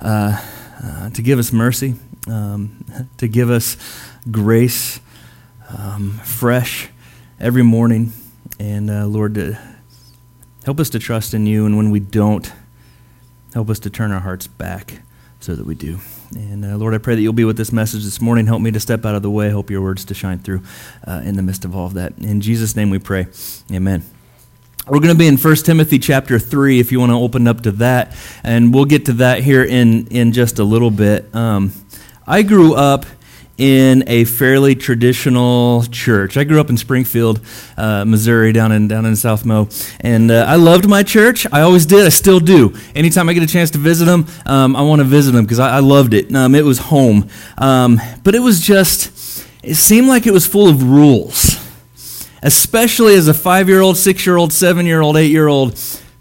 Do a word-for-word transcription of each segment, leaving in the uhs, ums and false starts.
uh, uh, to give us mercy, um, to give us grace, um, fresh every morning. And uh, Lord, to help us to trust in you, and when we don't, help us to turn our hearts back so that we do. And uh, Lord, I pray that you'll be with this message this morning. Help me to step out of the way. Help your words to shine through uh, in the midst of all of that. In Jesus' name we pray. Amen. We're going to be in First Timothy chapter three, if you want to open up to that. And we'll get to that here in, in just a little bit. Um, I grew up in a fairly traditional church. I grew up in Springfield, uh, Missouri, down in down in South Mo, and uh, I loved my church. I always did. I still do. Anytime I get a chance to visit them, um, I want to visit them because I, I loved it. Um, it was home, um, but it was just. It seemed like it was full of rules, especially as a five-year-old, six-year-old, seven-year-old, eight-year-old.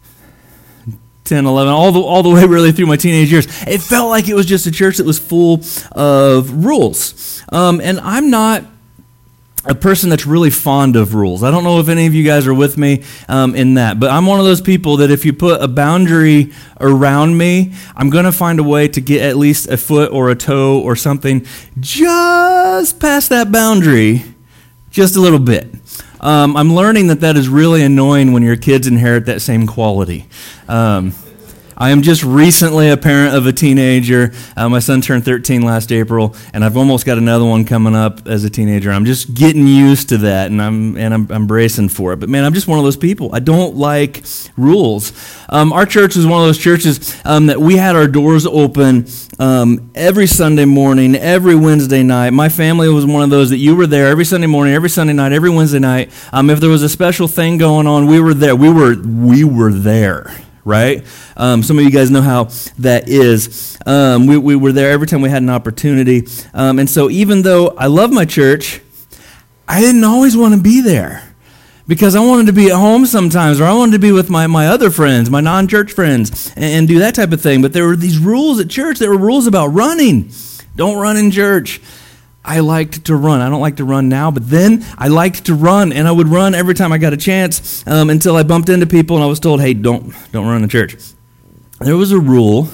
ten, eleven, all the all the way really through my teenage years. It felt like it was just a church that was full of rules. Um, and I'm not a person that's really fond of rules. I don't know if any of you guys are with me um, in that, but I'm one of those people that if you put a boundary around me, I'm going to find a way to get at least a foot or a toe or something just past that boundary, just a little bit. Um, I'm learning that that is really annoying when your kids inherit that same quality. Um, I am just recently a parent of a teenager. Uh, my son turned thirteen last April, and I've almost got another one coming up as a teenager. I'm just getting used to that, and I'm and I'm, I'm bracing for it. But man, I'm just one of those people. I don't like rules. Um, our church was one of those churches um, that we had our doors open um, every Sunday morning, every Wednesday night. My family was one of those that you were there every Sunday morning, every Sunday night, every Wednesday night. Um, if there was a special thing going on, we were there. We were we were there. Right? Um, some of you guys know how that is. Um, we, we were there every time we had an opportunity. Um, and so even though I love my church, I didn't always want to be there because I wanted to be at home sometimes, or I wanted to be with my, my other friends, my non-church friends, and, and do that type of thing. But there were these rules at church. There were rules about running. Don't run in church. I liked to run. I don't like to run now, but then I liked to run, and I would run every time I got a chance um, until I bumped into people, and I was told, hey, don't don't run in church. There was a rule.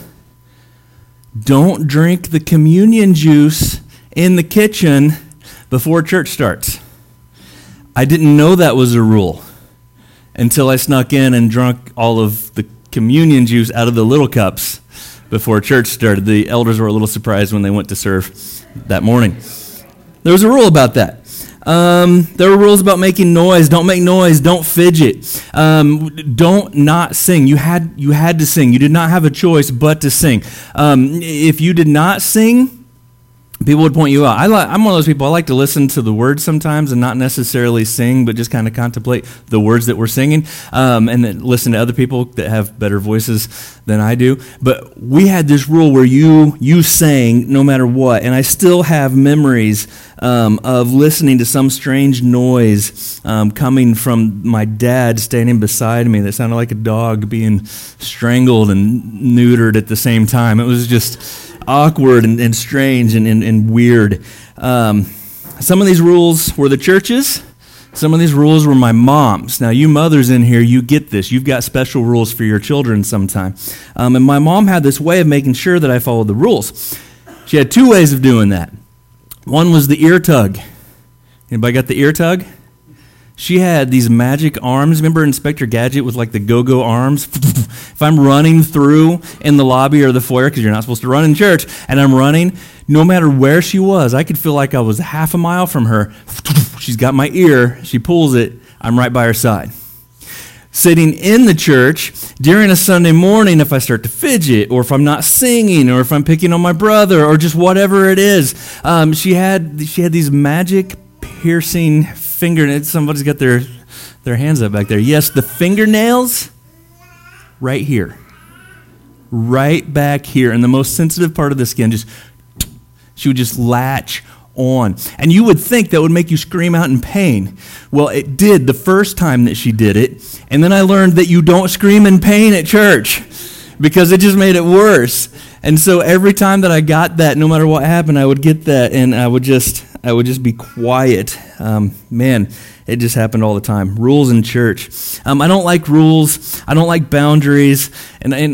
Don't drink the communion juice in the kitchen before church starts. I didn't know that was a rule until I snuck in and drank all of the communion juice out of the little cups before church started. The elders were a little surprised when they went to serve that morning. There was a rule about that. Um, there were rules about making noise. Don't make noise. Don't fidget. Um, don't not sing. You had you had to sing. You did not have a choice but to sing. Um, if you did not sing, people would point you out. I li- I'm one of those people, I like to listen to the words sometimes and not necessarily sing, but just kind of contemplate the words that we're singing um, and then listen to other people that have better voices than I do. But we had this rule where you you sang no matter what, and I still have memories um, of listening to some strange noise um, coming from my dad standing beside me that sounded like a dog being strangled and neutered at the same time. It was just awkward and, and strange and, and, and weird. Um, some of these rules were the churches. Some of these rules were my mom's. Now, you mothers in here, you get this. You've got special rules for your children sometime. Um, and my mom had this way of making sure that I followed the rules. She had two ways of doing that. One was the ear tug. Anybody got the ear tug? She had these magic arms. Remember Inspector Gadget with like the go-go arms? If I'm running through in the lobby or the foyer, because you're not supposed to run in church, and I'm running, no matter where she was, I could feel like I was half a mile from her. She's got my ear. She pulls it. I'm right by her side. Sitting in the church during a Sunday morning, if I start to fidget, or if I'm not singing, or if I'm picking on my brother, or just whatever it is, um, she had she had these magic piercing fingernails. Somebody's got their their hands up back there. Yes, the fingernails right here. Right back here in the most sensitive part of the skin. Just she would just latch on. And you would think that would make you scream out in pain. Well, it did the first time that she did it. And then I learned that you don't scream in pain at church because it just made it worse. And so every time that I got that, no matter what happened, I would get that and I would just I would just be quiet. Um, man, it just happened all the time. Rules in church. Um, I don't like rules. I don't like boundaries. And, and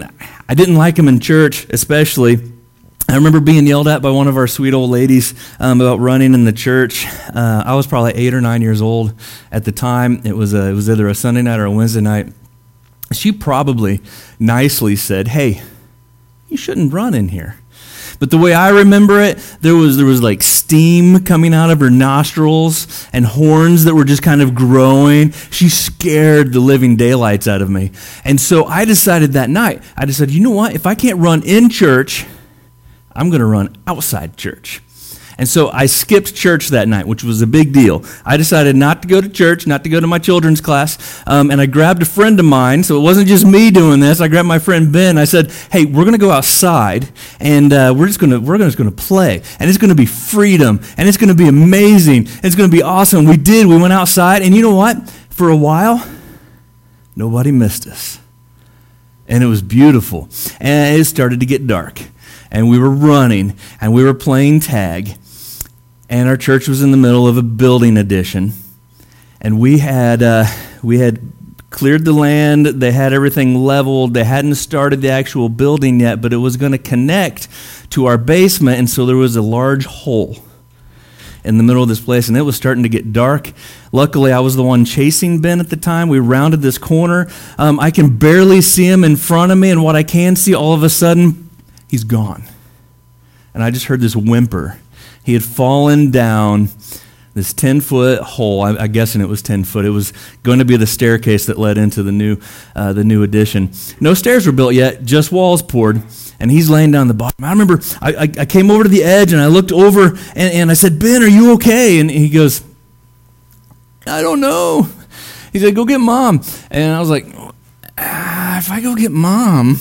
I didn't like them in church, especially. I remember being yelled at by one of our sweet old ladies um, about running in the church. Uh, I was probably eight or nine years old at the time. It was a, it was either a Sunday night or a Wednesday night. She probably nicely said, "Hey, you shouldn't run in here." But the way I remember it, there was there was like steam coming out of her nostrils and horns that were just kind of growing. She scared the living daylights out of me. And so I decided that night, I decided, you know what? If I can't run in church, I'm going to run outside church. And so I skipped church that night, which was a big deal. I decided not to go to church, not to go to my children's class, um, and I grabbed a friend of mine, so it wasn't just me doing this. I grabbed my friend Ben. I said, "Hey, we're going to go outside, and uh, we're just going to we're just going to play, and it's going to be freedom, and it's going to be amazing, and it's going to be awesome." We did. We went outside, and you know what? For a while, nobody missed us, and it was beautiful. And it started to get dark, and we were running, and we were playing tag. And our church was in the middle of a building addition, and we had uh, we had cleared the land. They had everything leveled. They hadn't started the actual building yet, but it was going to connect to our basement, and so there was a large hole in the middle of this place, and it was starting to get dark. Luckily, I was the one chasing Ben at the time. We rounded this corner. Um, I can barely see him in front of me, and what I can see, all of a sudden, he's gone. And I just heard this whimper. He had fallen down this ten-foot hole. I, I'm guessing it was ten foot. It was going to be the staircase that led into the new uh, the new addition. No stairs were built yet, just walls poured, and he's laying down the bottom. I remember I, I, I came over to the edge, and I looked over, and, and I said, "Ben, are you okay?" And he goes, "I don't know." He said, "Go get Mom." And I was like, ah, if I go get Mom,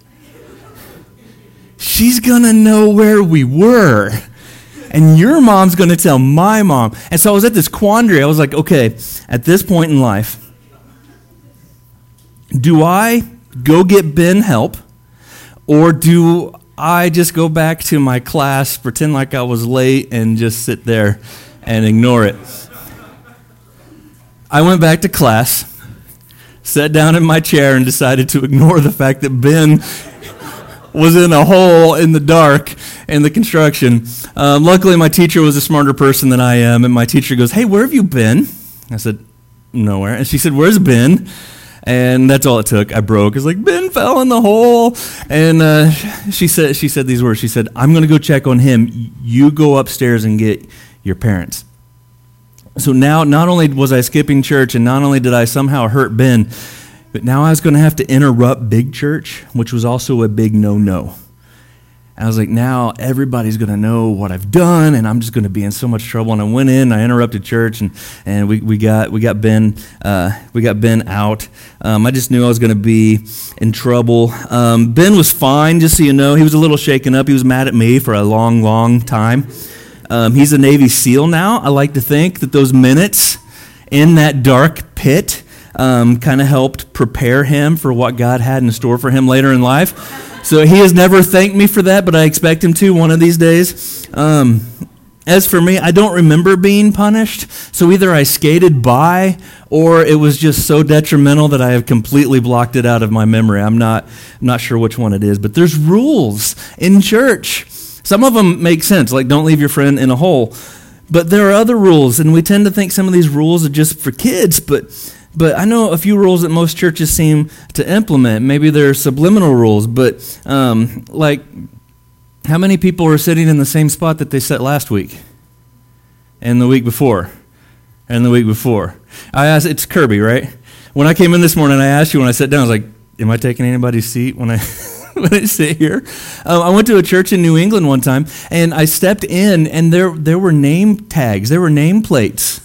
she's going to know where we were. And your mom's going to tell my mom. And so I was at this quandary. I was like, okay, at this point in life, do I go get Ben help, or do I just go back to my class, pretend like I was late, and just sit there and ignore it? I went back to class, sat down in my chair, and decided to ignore the fact that Ben was in a hole in the dark in the construction. Um, luckily, my teacher was a smarter person than I am, and my teacher goes, "Hey, where have you been?" I said, "Nowhere." And she said, "Where's Ben?" And that's all it took. I broke. It's like, Ben fell in the hole. And uh, she said she said these words. She said, "I'm going to go check on him. You go upstairs and get your parents." So now, not only was I skipping church, and not only did I somehow hurt Ben, but now I was going to have to interrupt big church, which was also a big no-no. I was like, now everybody's going to know what I've done, and I'm just going to be in so much trouble. And I went in, I interrupted church, and, and we, we got we got Ben uh, we got Ben out. Um, I just knew I was going to be in trouble. Um, Ben was fine, just so you know. He was a little shaken up. He was mad at me for a long, long time. Um, he's a Navy SEAL now. I like to think that those minutes in that dark pit Um, kind of helped prepare him for what God had in store for him later in life. So he has never thanked me for that, but I expect him to one of these days. Um, as for me, I don't remember being punished, so either I skated by or it was just so detrimental that I have completely blocked it out of my memory. I'm not, I'm not sure which one it is, but there's rules in church. Some of them make sense, like don't leave your friend in a hole. But there are other rules, and we tend to think some of these rules are just for kids, but But I know a few rules that most churches seem to implement. Maybe they're subliminal rules, but um, like how many people are sitting in the same spot that they sat last week and the week before and the week before? I asked, it's Kirby, right? When I came in this morning, I asked you when I sat down, I was like, am I taking anybody's seat when I when I sit here? Um, I went to a church in New England one time, and I stepped in, and there there were name tags, there were name plates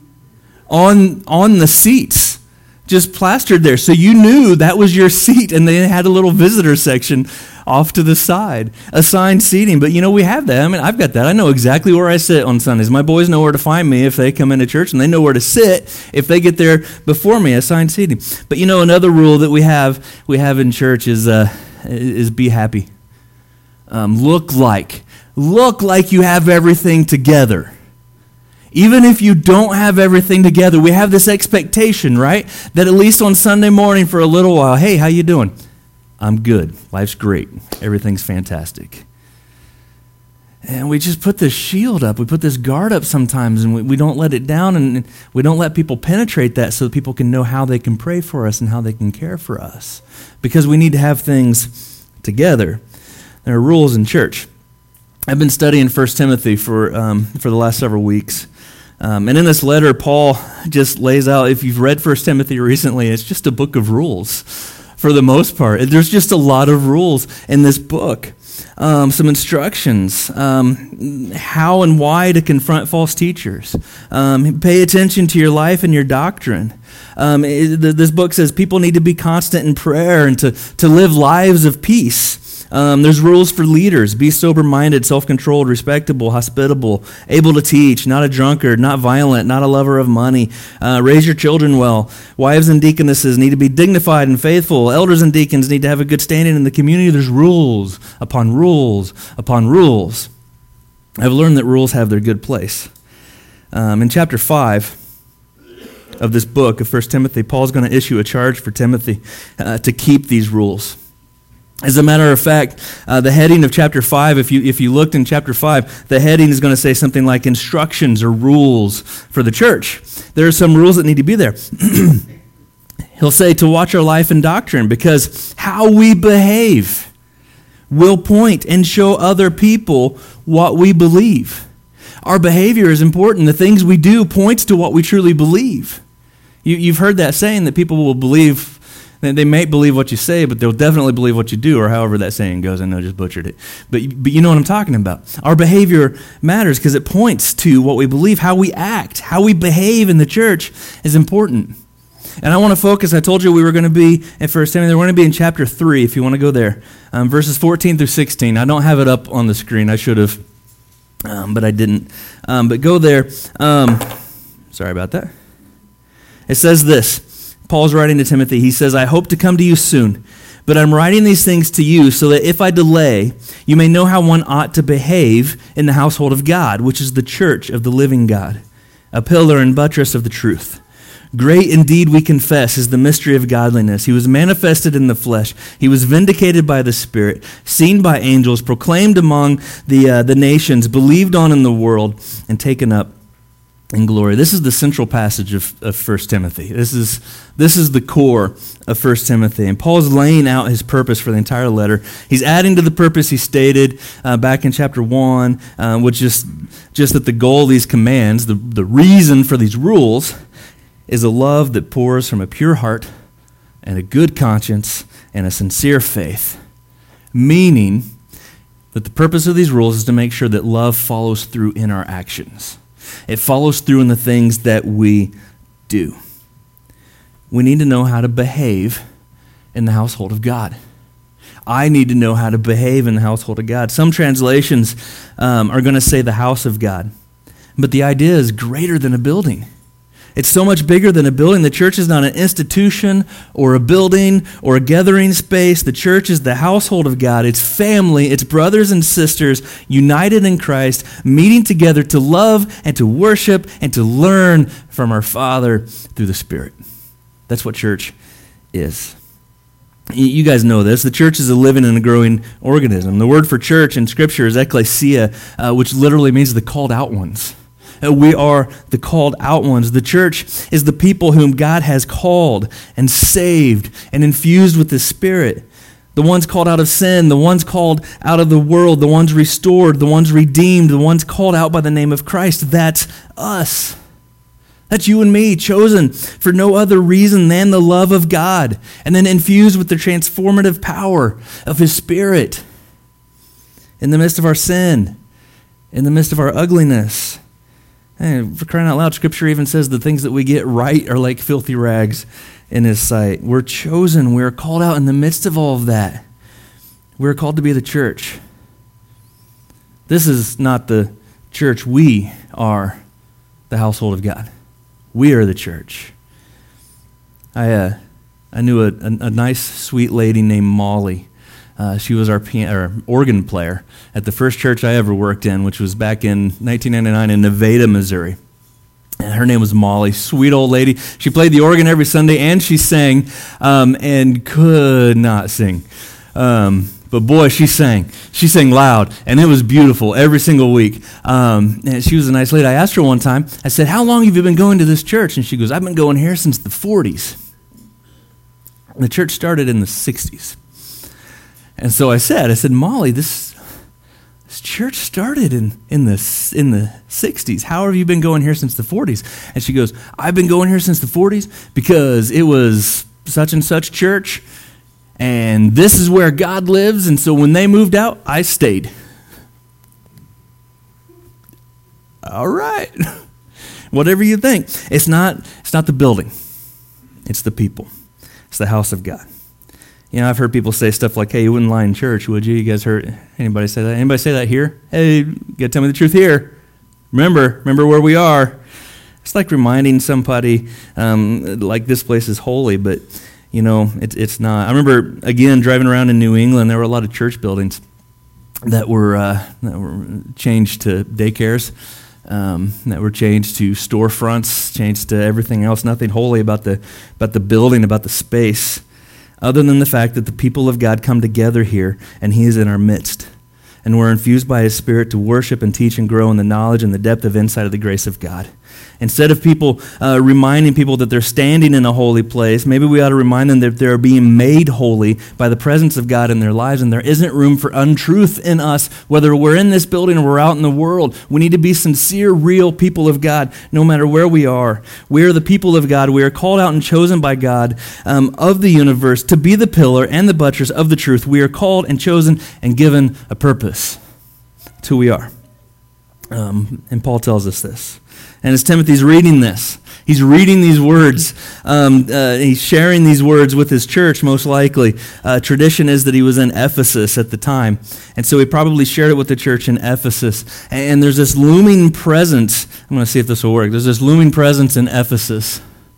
on on the seats, just plastered there. So you knew that was your seat, and they had a little visitor section off to the side, assigned seating. But you know, we have that. I mean, I've got that. I know exactly where I sit on Sundays. My boys know where to find me if they come into church, and they know where to sit if they get there before me, assigned seating. But you know, another rule that we have we have in church is uh, is be happy. Um, look like, look like you have everything together. Even if you don't have everything together, we have this expectation, right? That at least on Sunday morning for a little while, hey, how you doing? I'm good. Life's great. Everything's fantastic. And we just put this shield up. We put this guard up sometimes, and we, we don't let it down, and we don't let people penetrate that so that people can know how they can pray for us and how they can care for us. Because we need to have things together. There are rules in church. I've been studying First Timothy for um, for the last several weeks. Um, and in this letter, Paul just lays out, if you've read First Timothy recently, it's just a book of rules for the most part. There's just a lot of rules in this book. Um, some instructions, um, how and why to confront false teachers. Um, pay attention to your life and your doctrine. Um, it, this book says people need to be constant in prayer and to, to live lives of peace. Um, there's rules for leaders. Be sober-minded, self-controlled, respectable, hospitable, able to teach, not a drunkard, not violent, not a lover of money. Uh, raise your children well. Wives and deaconesses need to be dignified and faithful. Elders and deacons need to have a good standing in the community. There's rules upon rules upon rules. I've learned that rules have their good place. Um, in chapter five of this book of First Timothy, Paul's going to issue a charge for Timothy uh, to keep these rules. As a matter of fact, uh, the heading of chapter five, if you if you looked in chapter five, the heading is going to say something like instructions or rules for the church. There are some rules that need to be there. He'll say to watch our life and doctrine, because how we behave will point and show other people what we believe. Our behavior is important. The things we do points to what we truly believe. You, you've heard that saying that people will believe. They may believe what you say, but they'll definitely believe what you do, or however that saying goes. I know I just butchered it. But, but you know what I'm talking about. Our behavior matters because it points to what we believe. How we act, how we behave in the church is important. And I want to focus, I told you we were going to be at First Timothy. We're going to be in chapter three, if you want to go there. Um, verses fourteen through sixteen. I don't have it up on the screen. I should have, um, but I didn't. Um, but go there. Um, sorry about that. It says this. Paul's writing to Timothy. He says, I hope to come to you soon, but I'm writing these things to you so that if I delay, you may know how one ought to behave in the household of God, which is the church of the living God, a pillar and buttress of the truth. Great indeed, we confess, is the mystery of godliness. He was manifested in the flesh. He was vindicated by the Spirit, seen by angels, proclaimed among the, uh, the nations, believed on in the world, and taken up in glory. This is the central passage of, of First Timothy. This is this is the core of First Timothy. And Paul's laying out his purpose for the entire letter. He's adding to the purpose he stated uh, back in chapter one, uh, which is just that the goal of these commands, the, the reason for these rules, is a love that pours from a pure heart and a good conscience and a sincere faith. Meaning that the purpose of these rules is to make sure that love follows through in our actions. It follows through in the things that we do. We need to know how to behave in the household of God. I need to know how to behave in the household of God. Some translations um, are going to say the house of God. But the idea is greater than a building. It's so much bigger than a building. The church is not an institution or a building or a gathering space. The church is the household of God. It's family. It's brothers and sisters united in Christ, meeting together to love and to worship and to learn from our Father through the Spirit. That's what church is. You guys know this. The church is a living and a growing organism. The word for church in Scripture is ekklesia, uh, which literally means the called out ones. We are the called out ones. The church is the people whom God has called and saved and infused with His Spirit. The ones called out of sin, the ones called out of the world, the ones restored, the ones redeemed, the ones called out by the name of Christ. That's us. That's you and me, chosen for no other reason than the love of God, and then infused with the transformative power of His Spirit. In the midst of our sin, in the midst of our ugliness. Hey, for crying out loud, Scripture even says the things that we get right are like filthy rags in His sight. We're chosen. We're called out in the midst of all of that. We're called to be the church. This is not the church. We are the household of God. We are the church. I uh, I knew a, a, a nice, sweet lady named Molly. Uh, she was our piano, or organ player at the first church I ever worked in, which was back in nineteen ninety-nine in Nevada, Missouri. Uh, Her name was Molly, sweet old lady. She played the organ every Sunday, and she sang, um, and could not sing. Um, but boy, she sang. She sang loud, and it was beautiful every single week. Um, and she was a nice lady. I asked her one time, I said, how long have you been going to this church? And she goes, I've been going here since the forties. The church started in the sixties. And so I said, I said, Molly, this this church started in, in the in the sixties. How have you been going here since the forties? And she goes, I've been going here since the forties because it was such and such church, and this is where God lives, and so when they moved out, I stayed. All right. Whatever you think. It's not, it's not the building. It's the people. It's the house of God. You know, I've heard people say stuff like, hey, you wouldn't lie in church, would you? You guys heard anybody say that? Anybody say that here? Hey, you got to tell me the truth here. Remember, remember where we are. It's like reminding somebody, um, like this place is holy, but, you know, it, it's not. I remember, again, driving around in New England, there were a lot of church buildings that were, uh, that were changed to daycares, um, that were changed to storefronts, changed to everything else. Nothing holy about the about the building, about the space, other than the fact that the people of God come together here, and He is in our midst. And we're infused by His Spirit to worship and teach and grow in the knowledge and the depth of insight of the grace of God. Instead of people uh, reminding people that they're standing in a holy place, maybe we ought to remind them that they're being made holy by the presence of God in their lives, and there isn't room for untruth in us, whether we're in this building or we're out in the world. We need to be sincere, real people of God, no matter where we are. We are the people of God. We are called out and chosen by God um, of the universe to be the pillar and the buttress of the truth. We are called and chosen and given a purpose. That's who we are. Um, and Paul tells us this. And as Timothy's reading this, he's reading these words, um, uh, he's sharing these words with his church, most likely. Uh, tradition is that he was in Ephesus at the time, and so he probably shared it with the church in Ephesus. And there's this looming presence. I'm going to see if this will work. There's this looming presence in Ephesus.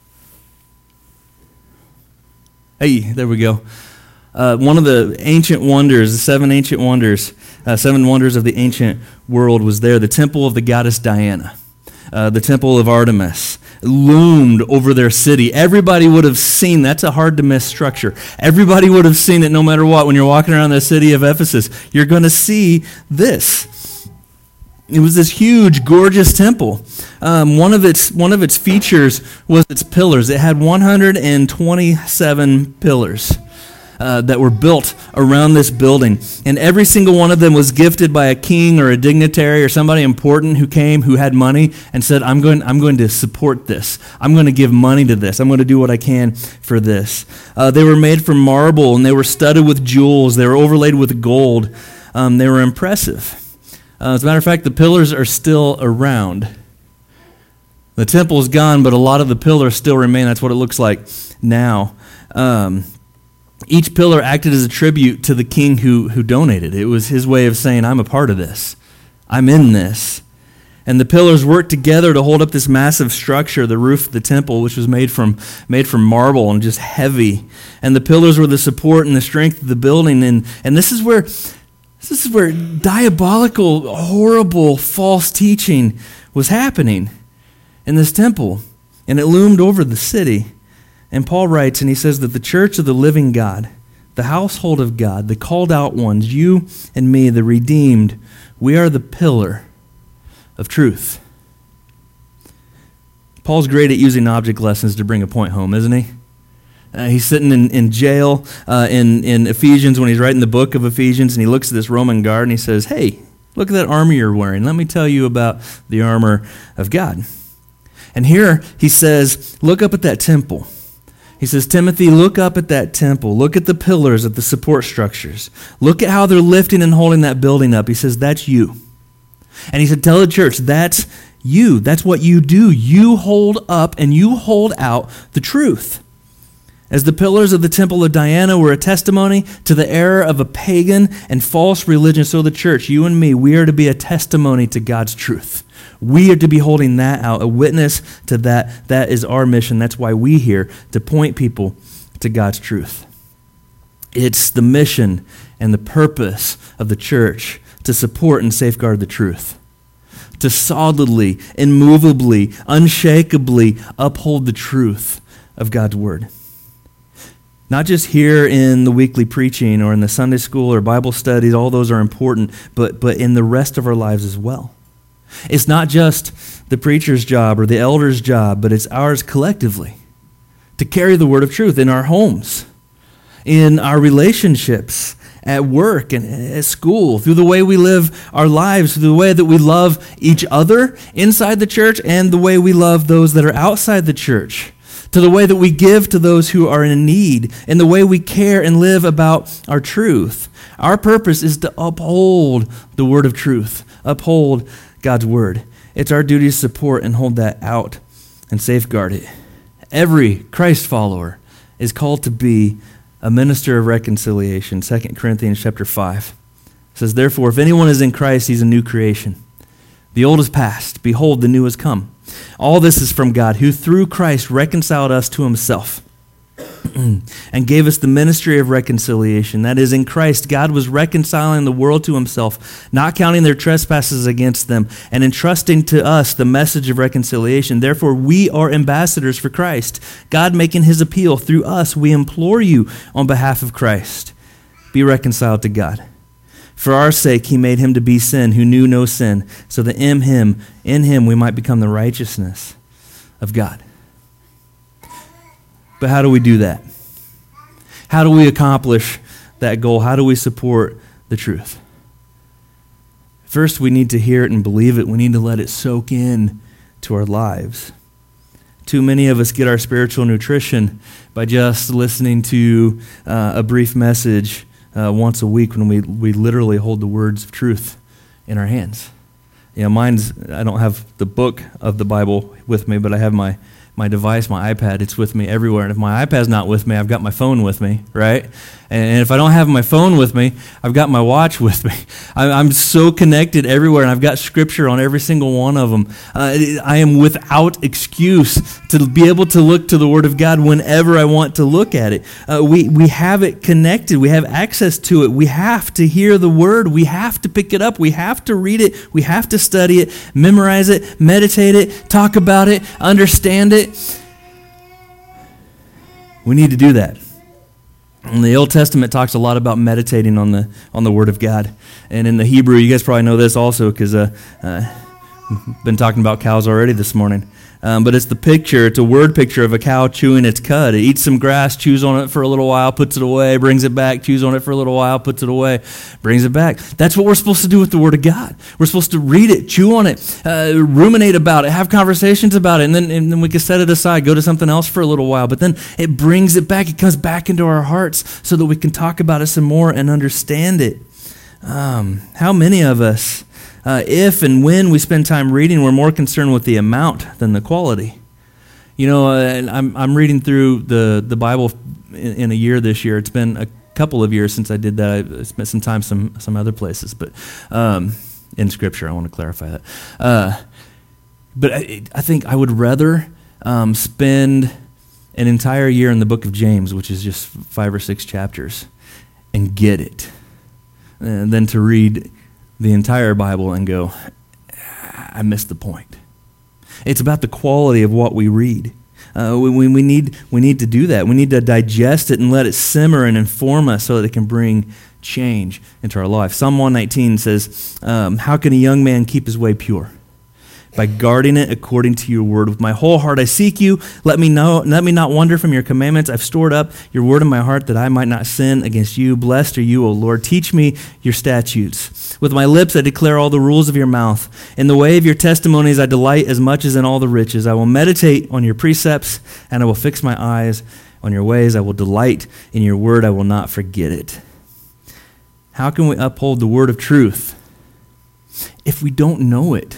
Hey, there we go. Uh, one of the ancient wonders, the seven ancient wonders, uh, seven wonders of the ancient world was there, the temple of the goddess Diana. Uh, the temple of Artemis loomed over their city. Everybody would have seen, that's a hard to miss structure. Everybody would have seen it no matter what. When you're walking around the city of Ephesus, you're going to see this. It was this huge, gorgeous temple. Um, one of its one of its features was its pillars. It had one hundred twenty-seven pillars. Uh, that were built around this building. And every single one of them was gifted by a king or a dignitary or somebody important who came, who had money, and said, I'm going, I'm going to support this. I'm going to give money to this. I'm going to do what I can for this. Uh, they were made from marble, and they were studded with jewels. They were overlaid with gold. Um, they were impressive. Uh, as a matter of fact, the pillars are still around. The temple is gone, but a lot of the pillars still remain. That's what it looks like now. Um, Each pillar acted as a tribute to the king who, who donated. It was his way of saying, I'm a part of this. I'm in this. And the pillars worked together to hold up this massive structure, the roof of the temple, which was made from made from marble and just heavy. And the pillars were the support and the strength of the building. And, and this is where this is where diabolical, horrible, false teaching was happening in this temple. And it loomed over the city. And Paul writes, and he says that the church of the living God, the household of God, the called out ones, you and me, the redeemed, we are the pillar of truth. Paul's great at using object lessons to bring a point home, isn't he? Uh, he's sitting in, in jail uh, in, in Ephesians when he's writing the book of Ephesians, and he looks at this Roman guard and he says, hey, look at that armor you're wearing. Let me tell you about the armor of God. And here he says, look up at that temple. He says, Timothy, look up at that temple. Look at the pillars, at the support structures. Look at how they're lifting and holding that building up. He says, that's you. And he said, tell the church, that's you. That's what you do. You hold up and you hold out the truth. As the pillars of the temple of Diana were a testimony to the error of a pagan and false religion, so the church, you and me, we are to be a testimony to God's truth. We are to be holding that out, a witness to that. That is our mission. That's why we're here, to point people to God's truth. It's the mission and the purpose of the church to support and safeguard the truth. to solidly, immovably, unshakably uphold the truth of God's word. Not just here in the weekly preaching or in the Sunday school or Bible studies, all those are important, but, but in the rest of our lives as well. It's not just the preacher's job or the elder's job, but it's ours collectively to carry the word of truth in our homes, in our relationships, at work and at school, through the way we live our lives, through the way that we love each other inside the church and the way we love those that are outside the church, to the way that we give to those who are in need, and the way we care and live about our truth. Our purpose is to uphold the word of truth, uphold God's word. It's our duty to support and hold that out and safeguard it. Every Christ follower is called to be a minister of reconciliation. Second Corinthians chapter five says, "Therefore, if anyone is in Christ, he's a new creation. The old is past. Behold, the new has come. All this is from God, who through Christ reconciled us to himself and gave us the ministry of reconciliation. That is, in Christ, God was reconciling the world to himself, not counting their trespasses against them, and entrusting to us the message of reconciliation. Therefore, we are ambassadors for Christ, God making his appeal through us. We implore you on behalf of Christ, be reconciled to God. For our sake, he made him to be sin who knew no sin, so that in him, in him we might become the righteousness of God." But how do we do that? How do we accomplish that goal? How do we support the truth? First, we need to hear it and believe it. We need to let it soak in to our lives. Too many of us get our spiritual nutrition by just listening to uh, a brief message uh, once a week when we, we literally hold the words of truth in our hands. You know, mine's, I don't have the book of the Bible with me, but I have my my device, my iPad. It's with me everywhere. And if my iPad's not with me, I've got my phone with me, right? And if I don't have my phone with me, I've got my watch with me. I'm so connected everywhere, and I've got scripture on every single one of them. Uh, I am without excuse to be able to look to the Word of God whenever I want to look at it. Uh, we, we have it connected. We have access to it. We have to hear the Word. We have to pick it up. We have to read it. We have to study it, memorize it, meditate it, talk about it, understand it. We need to do that. And the Old Testament talks a lot about meditating on the on the Word of God. And in the Hebrew, you guys probably know this also because uh, uh, been talking about cows already this morning. Um, but it's the picture, it's a word picture of a cow chewing its cud. It eats some grass, chews on it for a little while, puts it away, brings it back, chews on it for a little while, puts it away, brings it back. That's what we're supposed to do with the Word of God. We're supposed to read it, chew on it, uh, ruminate about it, have conversations about it, and then, and then we can set it aside, go to something else for a little while. But then it brings it back, it comes back into our hearts so that we can talk about it some more and understand it. Um, how many of us, Uh, if and when we spend time reading, we're more concerned with the amount than the quality? You know, uh, I'm I'm reading through the, the Bible in, in a year this year. It's been a couple of years since I did that. I spent some time some some other places, but um, in Scripture, I want to clarify that. Uh, but I, I think I would rather um, spend an entire year in the book of James, which is just five or six chapters, and get it, uh, than to read the entire Bible and go, I missed the point. It's about the quality of what we read. Uh, we, we, need, we need to do that. We need to digest it and let it simmer and inform us so that it can bring change into our life. Psalm one nineteen says, um, how can a young man keep his way pure? By guarding it according to your word. With my whole heart I seek you. Let me know. Let me not wander from your commandments. I've stored up your word in my heart that I might not sin against you. Blessed are you, O Lord. Teach me your statutes. With my lips I declare all the rules of your mouth. In the way of your testimonies I delight as much as in all the riches. I will meditate on your precepts, and I will fix my eyes on your ways. I will delight in your word. I will not forget it. How can we uphold the word of truth if we don't know it?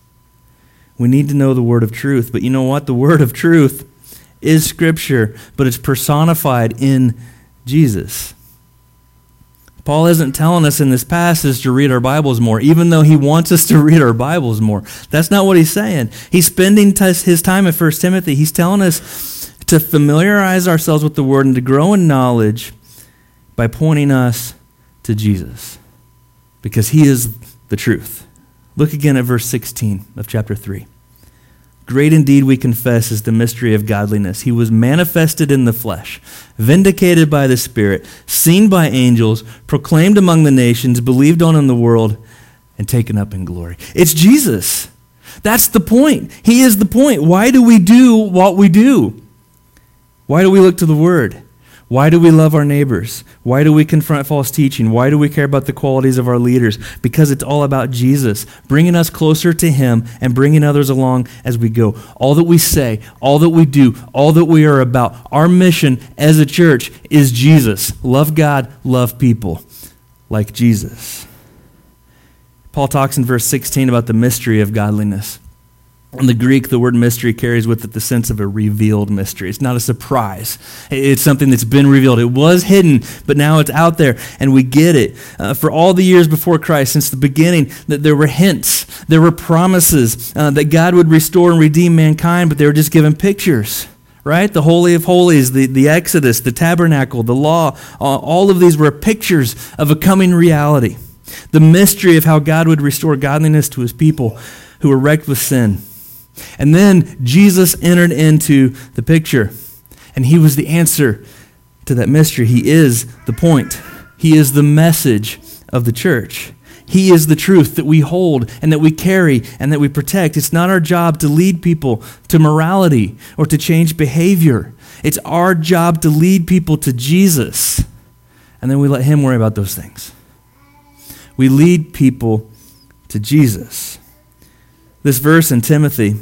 We need to know the word of truth. But you know what? The word of truth is Scripture, but it's personified in Jesus. Paul isn't telling us in this passage to read our Bibles more, even though he wants us to read our Bibles more. That's not what he's saying. He's spending t- his time in First Timothy. He's telling us to familiarize ourselves with the word and to grow in knowledge by pointing us to Jesus, because he is the truth. Look again at verse sixteen of chapter three. Great indeed, we confess, is the mystery of godliness. He was manifested in the flesh, vindicated by the Spirit, seen by angels, proclaimed among the nations, believed on in the world, and taken up in glory. It's Jesus. That's the point. He is the point. Why do we do what we do? Why do we look to the Word? Why do we love our neighbors? Why do we confront false teaching? Why do we care about the qualities of our leaders? Because it's all about Jesus, bringing us closer to Him and bringing others along as we go. All that we say, all that we do, all that we are about, our mission as a church is Jesus. Love God, love people like Jesus. Paul talks in verse sixteen about the mystery of godliness. In the Greek, the word mystery carries with it the sense of a revealed mystery. It's not a surprise. It's something that's been revealed. It was hidden, but now it's out there, and we get it. Uh, for all the years before Christ, since the beginning, that there were hints, there were promises uh, that God would restore and redeem mankind, but they were just given pictures, right? The Holy of Holies, the, the Exodus, the tabernacle, the law, uh, all of these were pictures of a coming reality. The mystery of how God would restore godliness to His people who were wrecked with sin. And then Jesus entered into the picture, and He was the answer to that mystery. He is the point. He is the message of the church. He is the truth that we hold and that we carry and that we protect. It's not our job to lead people to morality or to change behavior. It's our job to lead people to Jesus, and then we let Him worry about those things. We lead people to Jesus. This verse in Timothy,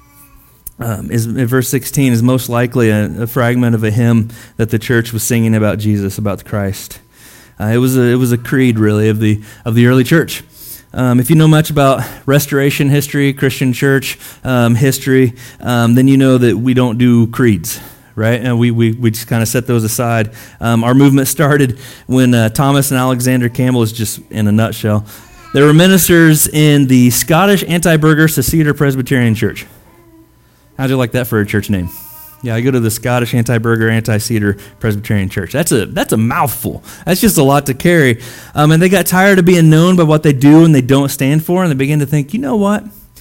um, is in verse sixteen, is most likely a, a fragment of a hymn that the church was singing about Jesus, about Christ. Uh, it was a it was a creed, really, of the of the early church. Um, if you know much about Restoration history, Christian church um, history, um, then you know that we don't do creeds. Right? And we, we, we just kind of set those aside. Um, our movement started when uh, Thomas and Alexander Campbell, is just in a nutshell. They were ministers in the Scottish Anti-Burger Seceder Presbyterian Church. How'd you like that for a church name? Yeah, I go to the Scottish Anti-Burger Anti-Cedar Presbyterian Church. That's a that's a mouthful. That's just a lot to carry. Um, and they got tired of being known by what they do and they don't stand for, and they began to think, you know what?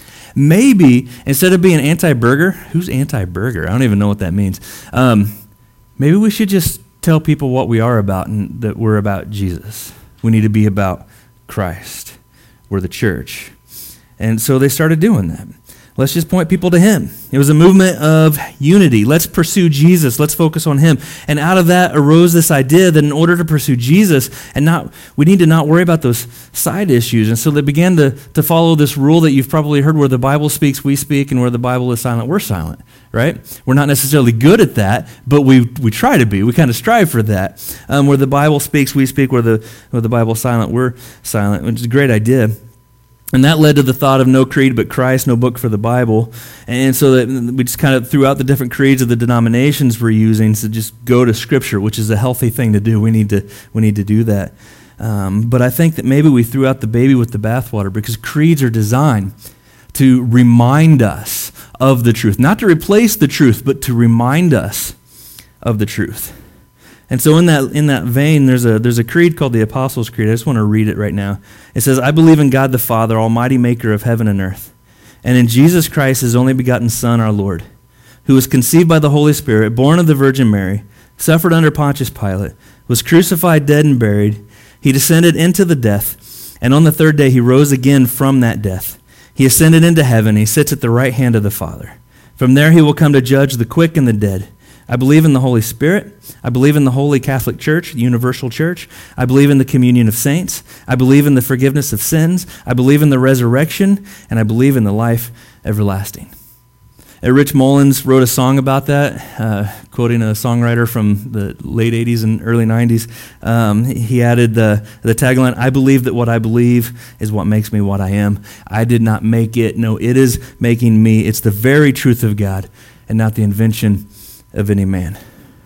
Maybe instead of being anti-burger, who's anti-burger? I don't even know what that means. Um, maybe we should just tell people what we are about and that we're about Jesus. We need to be about Christ. We're the church. And so they started doing that. Let's just point people to Him. It was a movement of unity. Let's pursue Jesus. Let's focus on Him. And out of that arose this idea that in order to pursue Jesus, and not, we need to not worry about those side issues. And so they began to, to follow this rule that you've probably heard, where the Bible speaks, we speak, and where the Bible is silent, we're silent, right? We're not necessarily good at that, but we we try to be. We kind of strive for that. Um, where the Bible speaks, we speak, where the, where the Bible is silent, we're silent, which is a great idea. And that led to the thought of no creed but Christ, no book for the Bible. And so that we just kind of, throughout the different creeds of the denominations we're using, to just go to Scripture, which is a healthy thing to do. We need to we need to do that. Um, but I think that maybe we threw out the baby with the bathwater, because creeds are designed to remind us of the truth. Not to replace the truth, but to remind us of the truth. And so in that in that vein, there's a there's a creed called the Apostles' Creed. I just want to read it right now. It says, I believe in God the Father, almighty maker of heaven and earth, and in Jesus Christ, His only begotten Son, our Lord, who was conceived by the Holy Spirit, born of the Virgin Mary, suffered under Pontius Pilate, was crucified, dead, and buried. He descended into the death, and on the third day He rose again from that death. He ascended into heaven. He sits at the right hand of the Father. From there He will come to judge the quick and the dead. I believe in the Holy Spirit. I believe in the Holy Catholic Church, the universal church. I believe in the communion of saints. I believe in the forgiveness of sins. I believe in the resurrection, and I believe in the life everlasting. Uh, Rich Mullins wrote a song about that, uh, quoting a songwriter from the late eighties and early nineties. Um, he added the, the tagline, I believe that what I believe is what makes me what I am. I did not make it. No, it is making me. It's the very truth of God and not the invention of any man.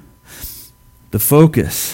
The focus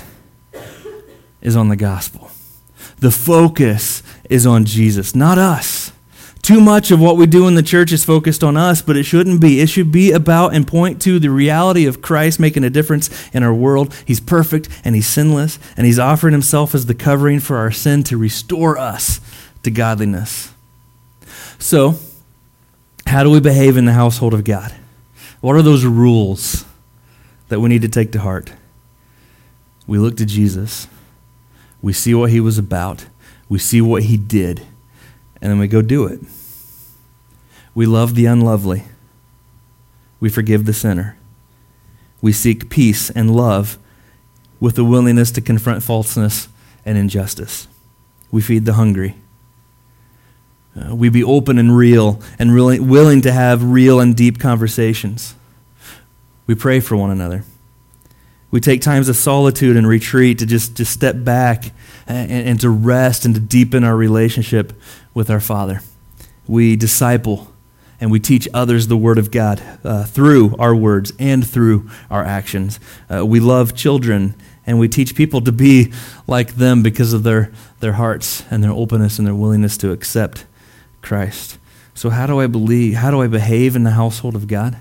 is on the gospel. The focus is on Jesus, not us. Too much of what we do in the church is focused on us, but it shouldn't be. It should be about and point to the reality of Christ making a difference in our world. He's perfect and He's sinless, and He's offering Himself as the covering for our sin to restore us to godliness. So, how do we behave in the household of God? What are those rules that we need to take to heart? We look to Jesus. We see what he was about. We see what he did. And then we go do it. We love the unlovely. We forgive the sinner. We seek peace and love with the willingness to confront falseness and injustice. We feed the hungry. Uh, we be open and real and really willing to have real and deep conversations. We pray for one another. We take times of solitude and retreat to just, just step back and, and to rest and to deepen our relationship with our Father. We disciple and we teach others the Word of God uh, through our words and through our actions. Uh, we love children and we teach people to be like them because of their, their hearts and their openness and their willingness to accept Christ. So how do I believe, how do I behave in the household of God?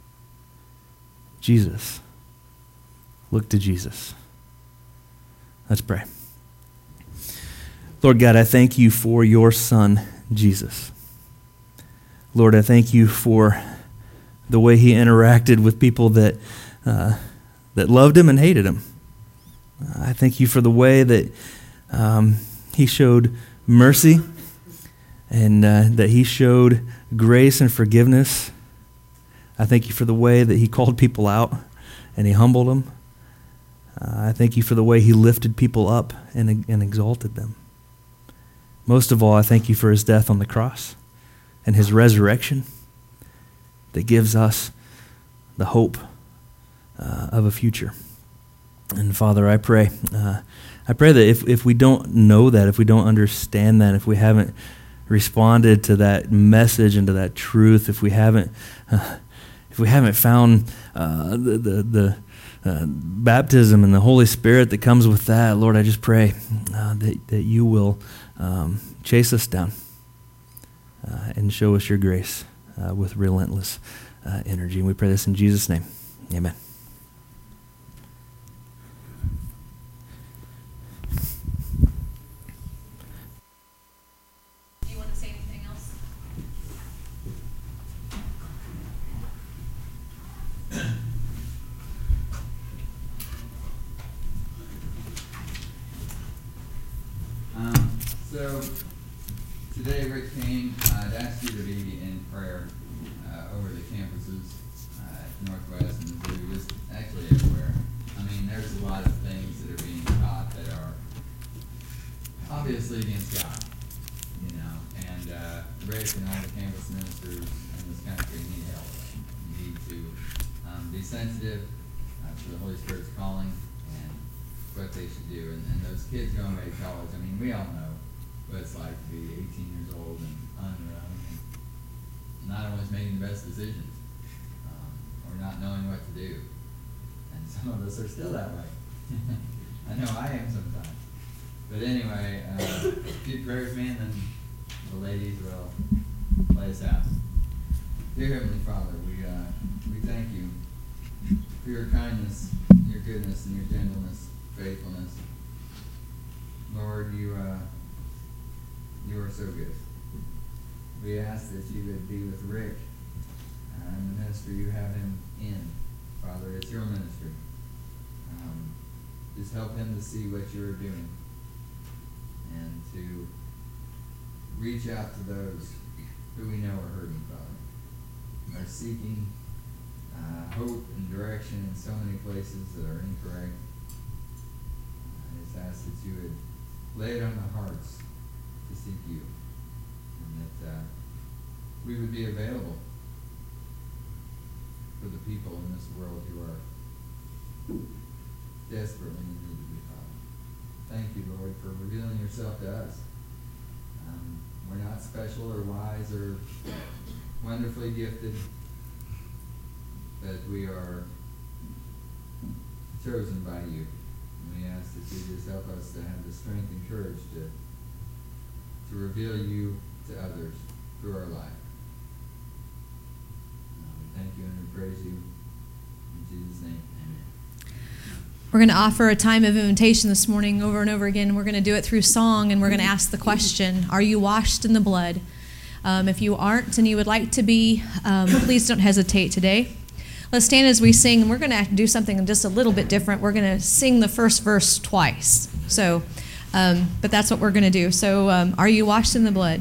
Jesus. Look to Jesus. Let's pray. Lord God, I thank you for your Son, Jesus. Lord, I thank you for the way he interacted with people that uh, that loved him and hated him. I thank you for the way that um, he showed mercy and uh, that he showed grace and forgiveness. I thank you for the way that he called people out and he humbled them. Uh, I thank you for the way he lifted people up and, and exalted them. Most of all, I thank you for his death on the cross and his resurrection that gives us the hope uh, of a future. And Father, I pray, uh, I pray that if, if we don't know that, if we don't understand that, if we haven't responded to that message and to that truth, if we haven't, uh, if we haven't found uh, the the, the uh, baptism and the Holy Spirit that comes with that, Lord, I just pray uh, that that you will um, chase us down uh, and show us your grace uh, with relentless uh, energy. And we pray this in Jesus' name. Amen. So, today Rick Kane, uh, I'd ask you to be in prayer uh, over the campuses uh, at Northwest and Mizzou, just actually everywhere. I mean, there's a lot of things that are being taught that are obviously against God, you know, and uh, Rick and all the campus ministers in this country need help. You need to um, be sensitive uh, to the Holy Spirit's calling and what they should do. And, and those kids going away to college, I mean, we all know what it's like to be eighteen years old and unrun and not always making the best decisions um, or not knowing what to do. And some of us are still that way. I know I am sometimes. But anyway, uh, good prayers, man, and the ladies will play us out. Dear Heavenly Father, we uh, we thank you for your kindness, your goodness, and your gentleness, faithfulness. Lord, you uh, you are so good. We ask that you would be with Rick uh, and the ministry you have him in. Father, it's your ministry. Um, just help him to see what you're doing and to reach out to those who we know are hurting, Father, are seeking uh, hope and direction in so many places that are incorrect. I just ask that you would lay it on the hearts to seek you, and that uh, we would be available for the people in this world who are desperately in need of you, Father. Thank you, Lord, for revealing yourself to us. Um, we're not special or wise or wonderfully gifted, but we are chosen by you. And we ask that you just help us to have the strength and courage to to reveal you to others through our life. Uh, we thank you and we praise you. In Jesus' name, amen. We're going to offer a time of invitation this morning over and over again. We're going to do it through song, and we're going to ask the question, are you washed in the blood? Um, if you aren't and you would like to be, um, please don't hesitate today. Let's stand as we sing, and we're going to do something just a little bit different. We're going to sing the first verse twice. So, um, but that's what we're going to do. So, um, are you washed in the blood?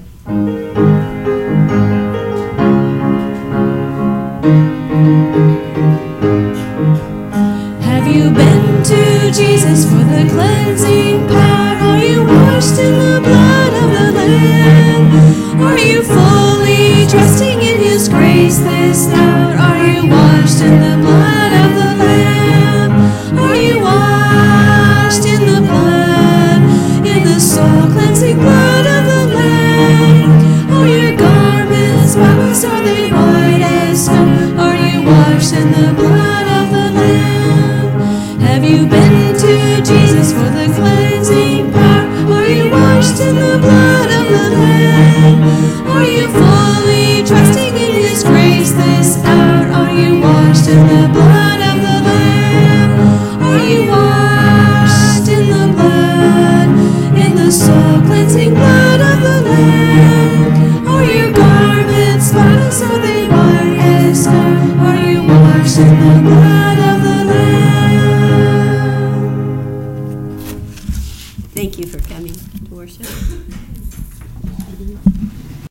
Have you been to Jesus for the cleansing power? Are you washed in the blood of the Lamb? Are you fully trusting in His grace this hour? Are you washed in the blood of the Lamb? Are you washed in the blood, in the soul cleansing blood of the Lamb? Are your garments spotless? Are they white as snow? Are you washed in the blood of the Lamb? Have you been to Jesus for the cleansing power? Are you washed in the blood of the Lamb? Are you fully trusting in His grace this hour? Are you washed in the blood of the Lamb? Are you washed in the blood, in the soul cleansing blood of the Lamb? Are your garments spotless? Are they white as snow? Are you washed in the blood of the Lamb? Thank you for coming to worship.